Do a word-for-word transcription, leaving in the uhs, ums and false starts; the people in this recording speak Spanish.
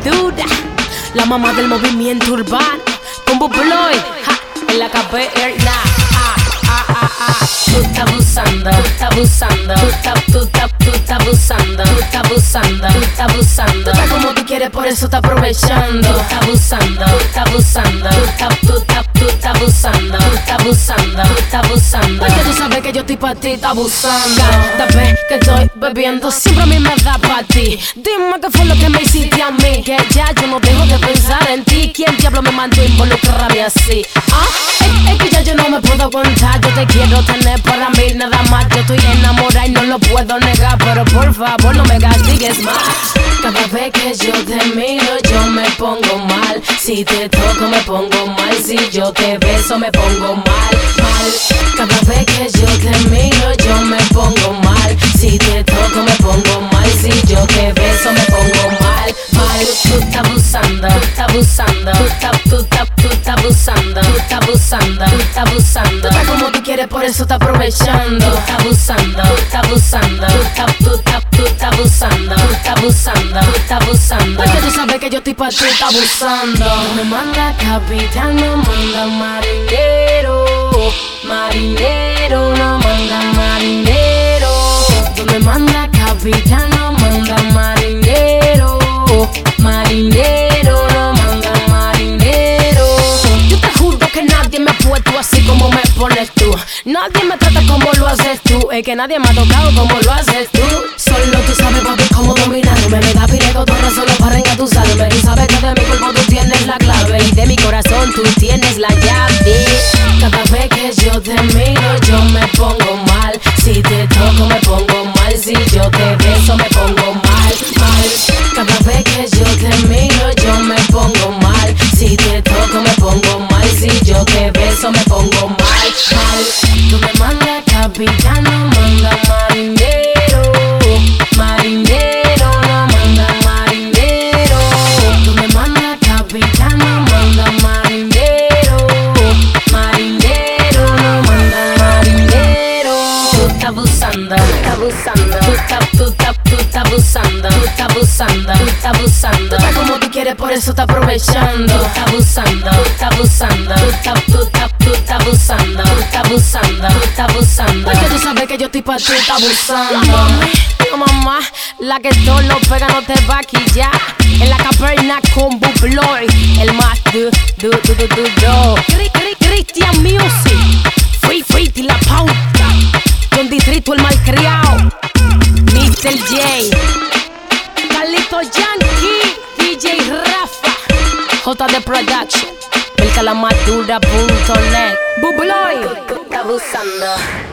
dura, la mamá del movimiento urbano, con Bubloy, en la K P R, nah, ah, ah, ah, ah. Tú estás abusando, tú estás abusando, tú estás, tú estás, tú estás abusando, tú estás abusando, tú estás abusando. Tú estás como tú quieres, por eso estás aprovechando. Tú estás abusando, tú estás abusando, tú estás, tú estás, tú estás abusando, tú estás abusando, tú estás abusando. Porque tú sabes que yo estoy pa' ti, estás abusando. Cada vez que estoy bebiendo, siempre a mí me da pa' ti. Dime qué fue lo que me hiciste a mí, que ya yo no dejo de pensar en ti. ¿Quién diablo me mandó a involucrarme así? Ah, es, es que ya yo no me puedo aguantar. Yo te quiero tener para mí nada más. Yo estoy enamorada y no lo puedo negar, pero por favor no me castigues más. Cada vez que yo te miro yo me pongo mal. Si te toco me pongo mal. Si yo te beso me pongo mal, mal. Cada vez que yo te miro yo me pongo mal. Si te toco me pongo mal. Si yo te beso me pongo mal, mal. Tú estás abusando, tú estás abusando, tú estás, tú estás, tú estás abusando, tú estás abusando, tú estás abusando. Tú estás como tú quieres, por eso estás aprovechando. Tú estás abusando, tú estás abusando, tú estás, tú estás, tú estás abusando, tú estás abusando, tú estás abusando. Porque tú sabes que yo estoy pa' ti, estás abusando. No me manda capitán, no manda marinero, marinero, no manda marinero. No me manda capitán, no manda marinero, marinero, no manda marinero. Yo te juro que nadie me ha puesto así como me pones tú. Nadie me trata como lo haces tú. Es que nadie me ha tocado como lo haces tú. Solo tú sabes, papi, cómo dominarme. Me da pile cotorra solo para engatusarme. Tú sabes que de mi cuerpo tú tienes la clave y de mi corazón tú tienes la llave. Cada vez que yo te miro yo me pongo mal. Si te toco me pongo mal. Si yo te beso me pongo mal, mal. Cada vez que yo te miro yo me pongo mal. Si te toco me pongo mal. Si yo te beso me pongo mal, mal. Tú me mandas capitán, no manda marinero, marinero, no manda marinero. Tú me mandas capitán, no manda marinero, marinero, no manda marinero. Tú estás abusando, tú estás abusando, tú estás, tú estás, tú estás abusando, tú estás abusando, tú estás abusando. Tú estás como tú quieres, por eso estás aprovechando. Tú estás abusando, tú estás abusando, tú estás, tú estás, tú estás abusando, tú estás abusando, tú estás abusando. Porque tú sabes que yo estoy pa' ti, estás abusando. La mamá, la que todo lo pega no te va a quillar. En la caverna con Bubloy, el más du, du, du, du, du, du. Christian Music, Free Free y la pauta. Don Distrito el malcriado, mister J, Carlito Yankee, D J Rafa, J D Production, el calamadura punto net. Bubloy, tú estás abusando.